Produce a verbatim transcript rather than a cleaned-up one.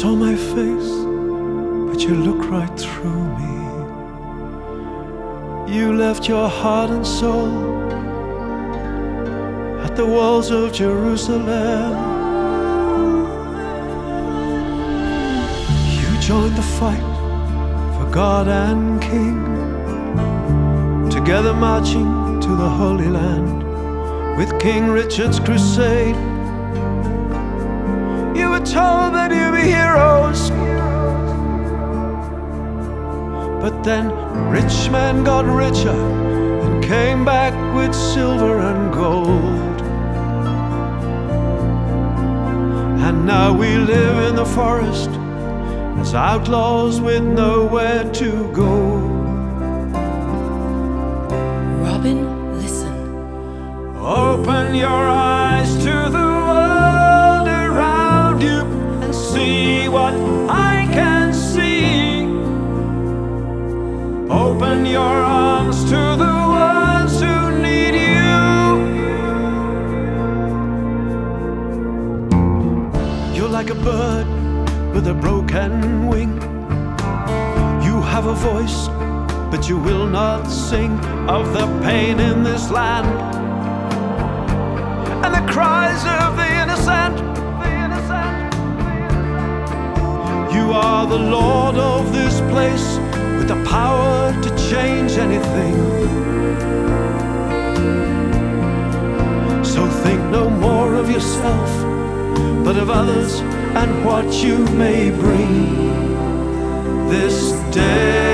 saw my face, but you look right through me. You left your heart and soul at the walls of Jerusalem. You joined the fight for God and King, together marching to the Holy Land with King Richard's crusade. You were told that you'd be heroes, but then rich men got richer and came back with silver and gold. And now we live in the forest as outlaws with nowhere to go. Robin, listen. Open your eyes to the world around you and see what I can see. Open your arms to the ones who need you. You're like a bird with a broken wing. You have a voice, but you will not sing of the pain in this land and the cries of the innocent. The innocent. You are the Lord of this place, with the power to change anything. So think no more of yourself, but of others and what you may bring this day.